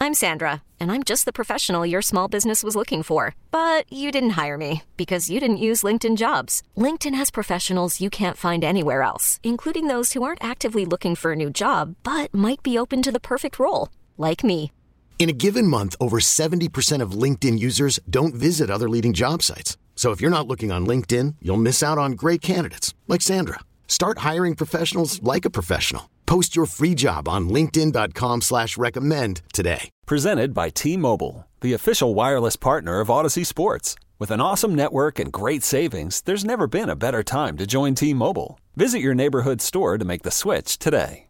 I'm Sandra, and I'm just the professional your small business was looking for. But you didn't hire me because you didn't use LinkedIn Jobs. LinkedIn has professionals you can't find anywhere else, including those who aren't actively looking for a new job, but might be open to the perfect role, like me. In a given month, over 70% of LinkedIn users don't visit other leading job sites. So if you're not looking on LinkedIn, you'll miss out on great candidates like Sandra. Start hiring professionals like a professional. Post your free job on linkedin.com/recommend today. Presented by T-Mobile, the official wireless partner of Odyssey Sports. With an awesome network and great savings, there's never been a better time to join T-Mobile. Visit your neighborhood store to make the switch today.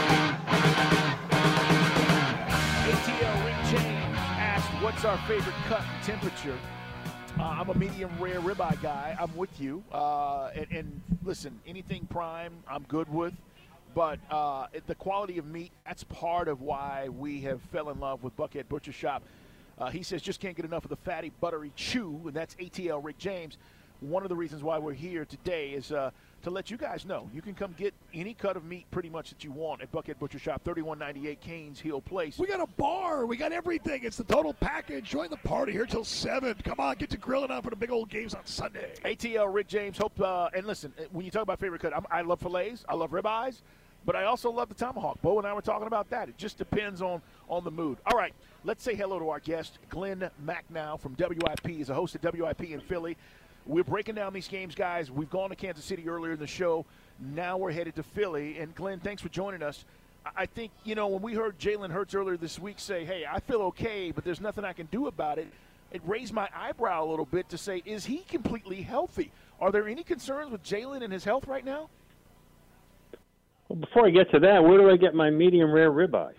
ATL Rick James asked, what's our favorite cut and temperature? I'm a medium rare ribeye guy. I'm with you. And listen, anything prime, I'm good with. But the quality of meat, that's part of why we have fell in love with Buckhead Butcher Shop. He says just can't get enough of the fatty, buttery chew, and that's ATL Rick James. One of the reasons why we're here today is to let you guys know you can come get any cut of meat pretty much that you want at Buckhead Butcher Shop, 3198 Canes Hill Place. We got a bar. We got everything. It's the total package. Join the party here till 7. Come on, get to grilling out for the big old games on Sunday. ATL Rick James. Hope and listen, when you talk about favorite cut, I love fillets. I love ribeyes. But I also love the tomahawk. Bo and I were talking about that. It just depends on the mood. All right, let's say hello to our guest, Glenn Macnow from WIP. He's a host at WIP in Philly. We're breaking down these games, guys. We've gone to Kansas City earlier in the show. Now we're headed to Philly. And, Glenn, thanks for joining us. I think, when we heard Jalen Hurts earlier this week say, hey, I feel okay, but there's nothing I can do about it, it raised my eyebrow a little bit to say, is he completely healthy? Are there any concerns with Jalen and his health right now? Well, before I get to that, where do I get my medium rare ribeye?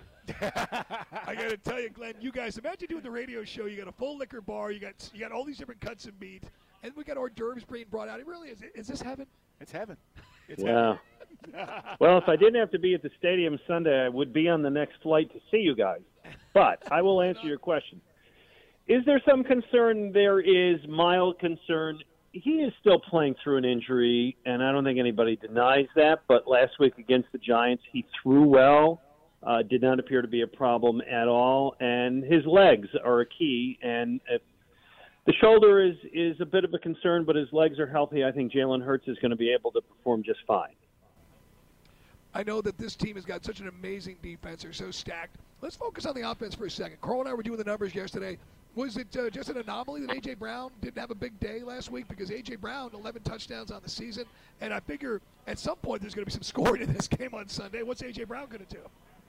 I got to tell you, Glenn, you guys, imagine doing the radio show. You got a full liquor bar. You got all these different cuts of meat, and we got hors d'oeuvres being brought out. It really is. Is this heaven? It's heaven. It's heaven. Well, if I didn't have to be at the stadium Sunday, I would be on the next flight to see you guys. But I will answer your question. Is there some concern? There is mild concern. He is still playing through an injury, and I don't think anybody denies that. But last week against the Giants, he threw well, did not appear to be a problem at all, and his legs are a key. And if the shoulder is a bit of a concern, but his legs are healthy, I think Jalen Hurts is going to be able to perform just fine. I know that this team has got such an amazing defense. They're so stacked. Let's focus on the offense for a second. Carl and I were doing the numbers yesterday. Was it just an anomaly that A.J. Brown didn't have a big day last week? Because A.J. Brown, 11 touchdowns on the season. And I figure at some point there's going to be some scoring in this game on Sunday. What's A.J. Brown going to do?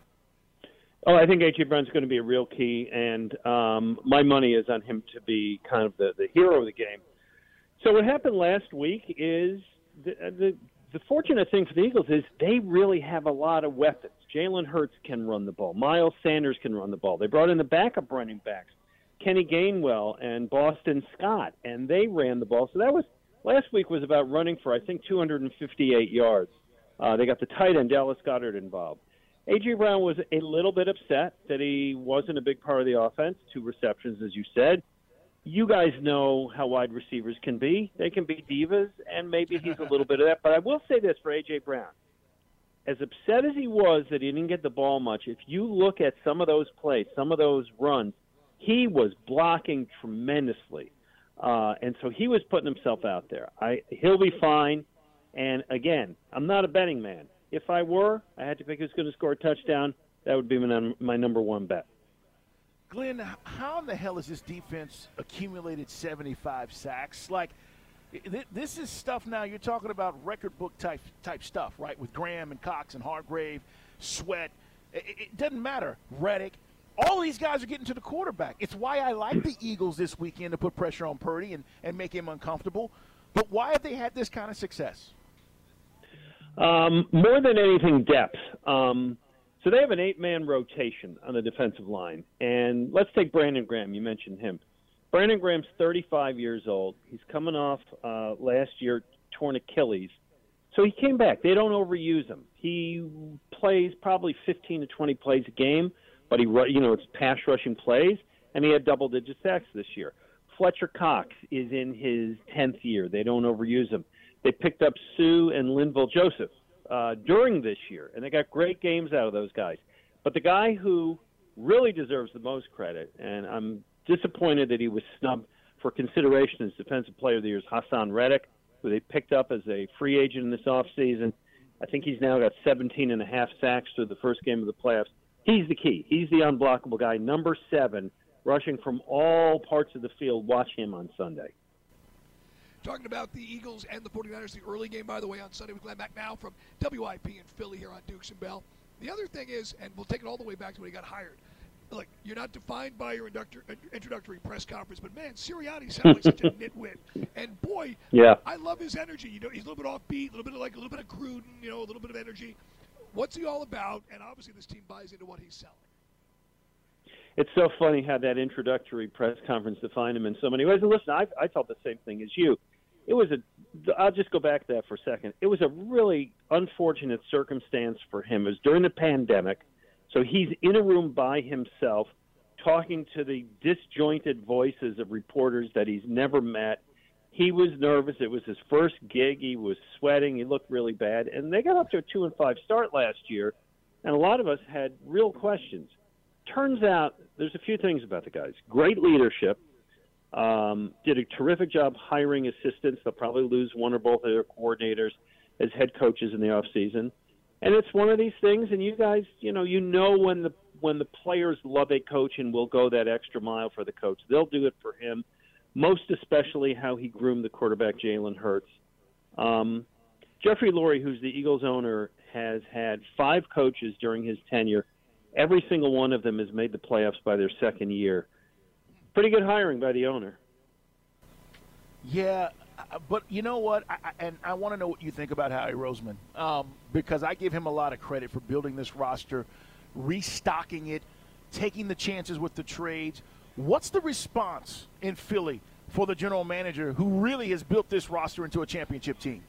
Oh, I think A.J. Brown's going to be a real key. And my money is on him to be kind of the hero of the game. So what happened last week is the fortunate thing for the Eagles is they really have a lot of weapons. Jalen Hurts can run the ball. Miles Sanders can run the ball. They brought in the backup running backs, Kenny Gainwell and Boston Scott, and they ran the ball. So that was last week was about running for, I think, 258 yards. They got the tight end, Dallas Goedert, involved. A.J. Brown was a little bit upset that he wasn't a big part of the offense, 2 receptions, as you said. You guys know how wide receivers can be. They can be divas, and maybe he's a little bit of that. But I will say this for A.J. Brown. As upset as he was that he didn't get the ball much, if you look at some of those plays, some of those runs, he was blocking tremendously. And so he was putting himself out there. He'll be fine. And, again, I'm not a betting man. If I were, I had to pick who's going to score a touchdown. That would be my number one bet. Glenn, how in the hell has this defense accumulated 75 sacks? Like, this is stuff now you're talking about record book type stuff, right, with Graham and Cox and Hargrave, Sweat. It doesn't matter. Reddick. All these guys are getting to the quarterback. It's why I like the Eagles this weekend to put pressure on Purdy and make him uncomfortable. But why have they had this kind of success? More than anything, depth. So they have an 8-man rotation on the defensive line. And let's take Brandon Graham. You mentioned him. Brandon Graham's 35 years old. He's coming off last year torn Achilles. So he came back. They don't overuse him. He plays probably 15 to 20 plays a game, but it's pass rushing plays, and he had double-digit sacks this year. Fletcher Cox is in his 10th year. They don't overuse him. They picked up Sue and Linval Joseph during this year, and they got great games out of those guys. But the guy who really deserves the most credit, and I'm disappointed that he was snubbed for consideration as Defensive Player of the Year, is Hassan Reddick, who they picked up as a free agent in this offseason. I think he's now got 17 and a half sacks through the first game of the playoffs. He's the key. He's the unblockable guy, number 7, rushing from all parts of the field. Watch him on Sunday. Talking about the Eagles and the 49ers, the early game, by the way, on Sunday with Glenn McNow from WIP in Philly here on Dukes and Bell. The other thing is, and we'll take it all the way back to when he got hired, look, you're not defined by your introductory press conference, but, man, Sirianni sounds like such a nitwit. And, boy, yeah, I love his energy. You know, he's a little bit offbeat, a little bit of Gruden, you know, a little bit of energy. What's he all about? And, obviously, this team buys into what he's selling. It's so funny how that introductory press conference defined him in so many ways. And listen, I felt the same thing as you. I'll just go back to that for a second. It was a really unfortunate circumstance for him. It was during the pandemic, so he's in a room by himself talking to the disjointed voices of reporters that he's never met. He was nervous. It was his first gig. He was sweating. He looked really bad. And they got up to a 2-5 start last year, and a lot of us had real questions. Turns out there's a few things about the guys. Great leadership. Did a terrific job hiring assistants. They'll probably lose one or both of their coordinators as head coaches in the offseason. And it's one of these things, and you guys, you know when the players love a coach and will go that extra mile for the coach. They'll do it for him, most especially how he groomed the quarterback, Jalen Hurts. Jeffrey Lurie, who's the Eagles owner, has had 5 coaches during his tenure. Every single one of them has made the playoffs by their second year. Pretty good hiring by the owner. Yeah, but you know what? I want to know what you think about Howie Roseman, because I give him a lot of credit for building this roster, restocking it, taking the chances with the trades. What's the response in Philly for the general manager who really has built this roster into a championship team?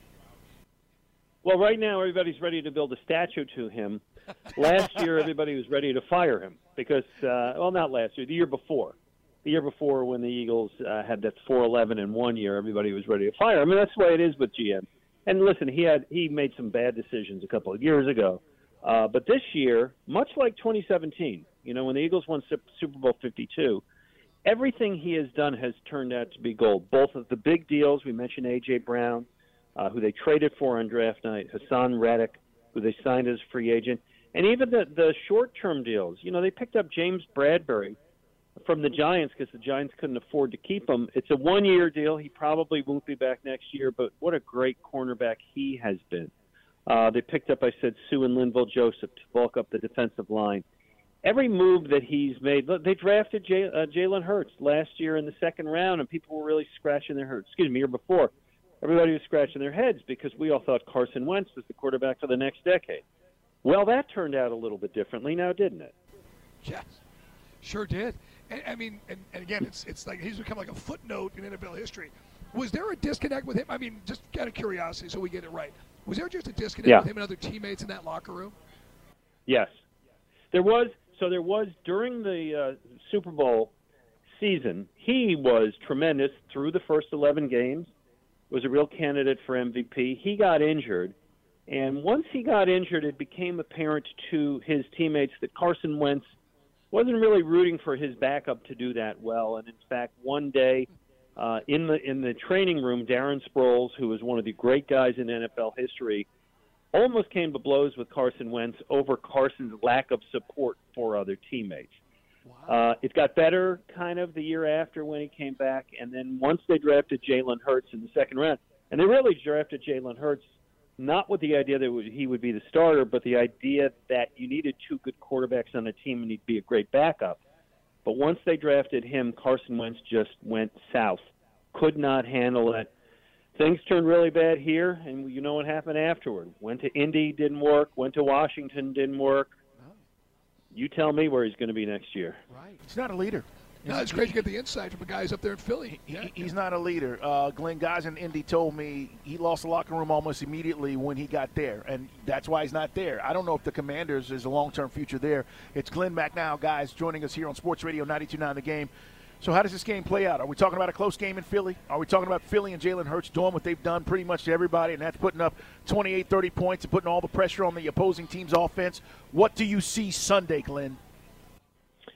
Well, right now everybody's ready to build a statue to him. Last year everybody was ready to fire him because, not last year, the year before. The year before when the Eagles had that 4-11 in one year, everybody was ready to fire him. I mean, that's the way it is with GM. And listen, he made some bad decisions a couple of years ago. But this year, much like 2017, when the Eagles won Super Bowl 52, everything he has done has turned out to be gold. Both of the big deals, we mentioned A.J. Brown, who they traded for on draft night, Hassan Reddick, who they signed as a free agent, and even the short-term deals. They picked up James Bradbury from the Giants because the Giants couldn't afford to keep him. It's a one-year deal. He probably won't be back next year, but what a great cornerback he has been. They picked up, Sue and Linval Joseph to bulk up the defensive line. Every move that he's made, they drafted Jalen Hurts last year in the second round, and people were really scratching their heads. Year before. Everybody was scratching their heads because we all thought Carson Wentz was the quarterback for the next decade. Well, that turned out a little bit differently now, didn't it? Yes, sure did. And again, it's like he's become like a footnote in NFL history. Was there a disconnect with him? I mean, just out of curiosity, so we get it right. Was there just a disconnect with him and other teammates in that locker room? Yes, there was. So there was during the Super Bowl season. He was tremendous through the first 11 games. Was a real candidate for MVP. He got injured, and once he got injured, it became apparent to his teammates that Carson Wentz wasn't really rooting for his backup to do that well. And in fact, one day in the training room, Darren Sproles, who was one of the great guys in NFL history, almost came to blows with Carson Wentz over Carson's lack of support for other teammates. Wow. It got better kind of the year after when he came back, and then once they drafted Jalen Hurts in the second round, and they really drafted Jalen Hurts not with the idea that he would be the starter, but the idea that you needed 2 good quarterbacks on a team and he'd be a great backup. But once they drafted him, Carson Wentz just went south, could not handle it. Things turned really bad here, and you know what happened afterward. Went to Indy, didn't work. Went to Washington, didn't work. You tell me where he's going to be next year. Right. He's not a leader. No, it's great to get the insight from the guys up there in Philly. He's not a leader. Glenn, guys in Indy told me he lost the locker room almost immediately when he got there, and that's why he's not there. I don't know if the Commanders is a long-term future there. It's Glenn McNow, guys, joining us here on Sports Radio 92.9 The Game. So how does this game play out? Are we talking about a close game in Philly? Are we talking about Philly and Jalen Hurts doing what they've done pretty much to everybody, and that's putting up 28, 30 points and putting all the pressure on the opposing team's offense? What do you see Sunday, Glenn?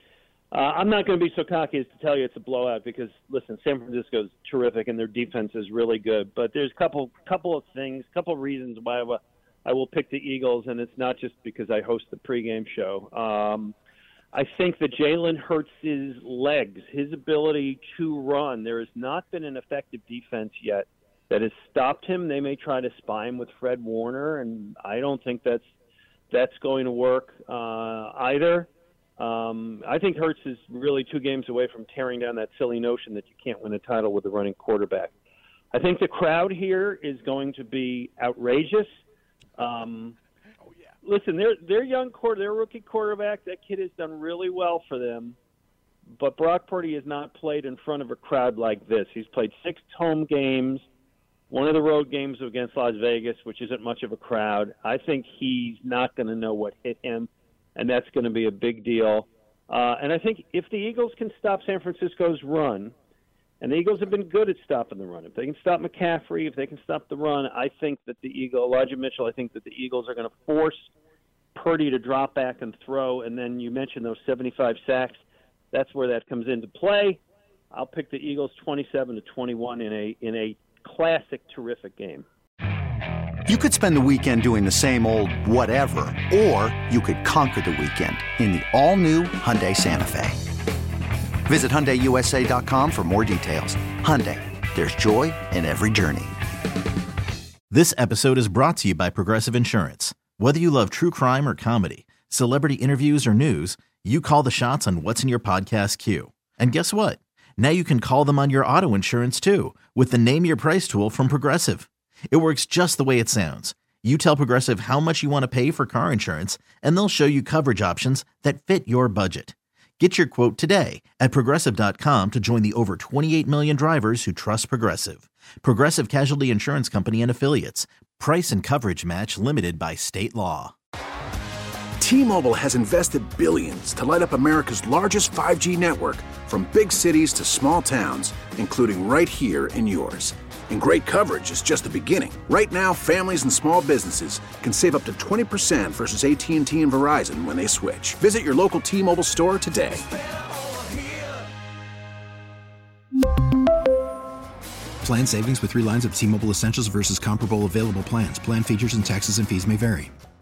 I'm not going to be so cocky as to tell you it's a blowout because, listen, San Francisco's terrific and their defense is really good. But there's a couple of things, couple of reasons why I will pick the Eagles, and it's not just because I host the pregame show. I think that Jalen Hurts' legs, his ability to run, there has not been an effective defense yet that has stopped him. They may try to spy him with Fred Warner, and I don't think that's going to work either. I think Hurts is really 2 games away from tearing down that silly notion that you can't win a title with a running quarterback. I think the crowd here is going to be outrageous. Listen, their their rookie quarterback, that kid has done really well for them. But Brock Purdy has not played in front of a crowd like this. He's played 6 home games, one of the road games against Las Vegas, which isn't much of a crowd. I think he's not going to know what hit him, and that's going to be a big deal. And I think if the Eagles can stop San Francisco's run, and the Eagles have been good at stopping the run. If they can stop McCaffrey, if they can stop the run, I think that Elijah Mitchell, I think that the Eagles are going to force Purdy to drop back and throw. And then you mentioned those 75 sacks. That's where that comes into play. I'll pick the Eagles 27-21 in a classic, terrific game. You could spend the weekend doing the same old whatever, or you could conquer the weekend in the all-new Hyundai Santa Fe. Visit HyundaiUSA.com for more details. Hyundai, there's joy in every journey. This episode is brought to you by Progressive Insurance. Whether you love true crime or comedy, celebrity interviews or news, you call the shots on what's in your podcast queue. And guess what? Now you can call them on your auto insurance too with the Name Your Price tool from Progressive. It works just the way it sounds. You tell Progressive how much you want to pay for car insurance, and they'll show you coverage options that fit your budget. Get your quote today at Progressive.com to join the over 28 million drivers who trust Progressive. Progressive Casualty Insurance Company and Affiliates. Price and coverage match limited by state law. T-Mobile has invested billions to light up America's largest 5G network, from big cities to small towns, including right here in yours. And great coverage is just the beginning. Right now, families and small businesses can save up to 20% versus AT&T and Verizon when they switch. Visit your local T-Mobile store today. Plan savings with 3 lines of T-Mobile Essentials versus comparable available plans. Plan features and taxes and fees may vary.